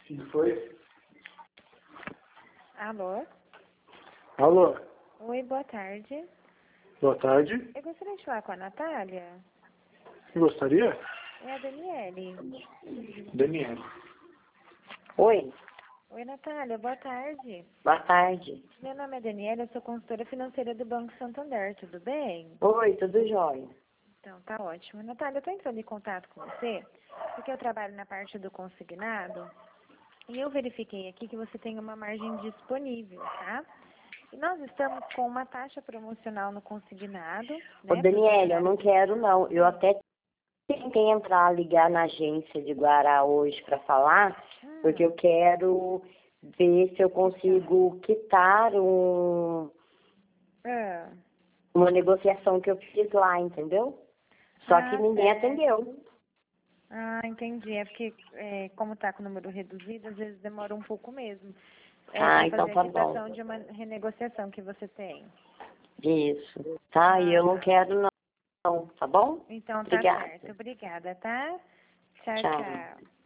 Sim, foi? Alô? Alô? Oi, boa tarde. Boa tarde. Eu gostaria de falar com a Natália. Gostaria? É a Daniele. Daniela. Oi, Oi, Natália, boa tarde. boa tarde. Meu nome é Daniela, eu sou consultora financeira do Banco Santander, tudo bem? Oi, tudo jóia? Então, tá ótimo. Natália, eu tô entrando em contato com você, porque eu trabalho na parte do consignado, e eu verifiquei aqui que você tem uma margem disponível, tá? E nós estamos com uma taxa promocional no consignado, Ô, né? Daniela, eu não quero não. Eu até tentei entrar, ligar na agência de Guará hoje para falar, porque eu quero ver se eu consigo quitar Ah, uma negociação que eu fiz lá, entendeu? Só que ninguém certo. atendeu. Ah, entendi. É porque, como está com o número reduzido, às vezes demora um pouco mesmo. Ah, Para então fazer tá a bom. quitação de uma renegociação que você tem. Isso. Tá, e Ah, eu não tá. quero não, tá bom? Então tá Obrigada. certo. Obrigada, tá? Tchau, Tchau. tchau.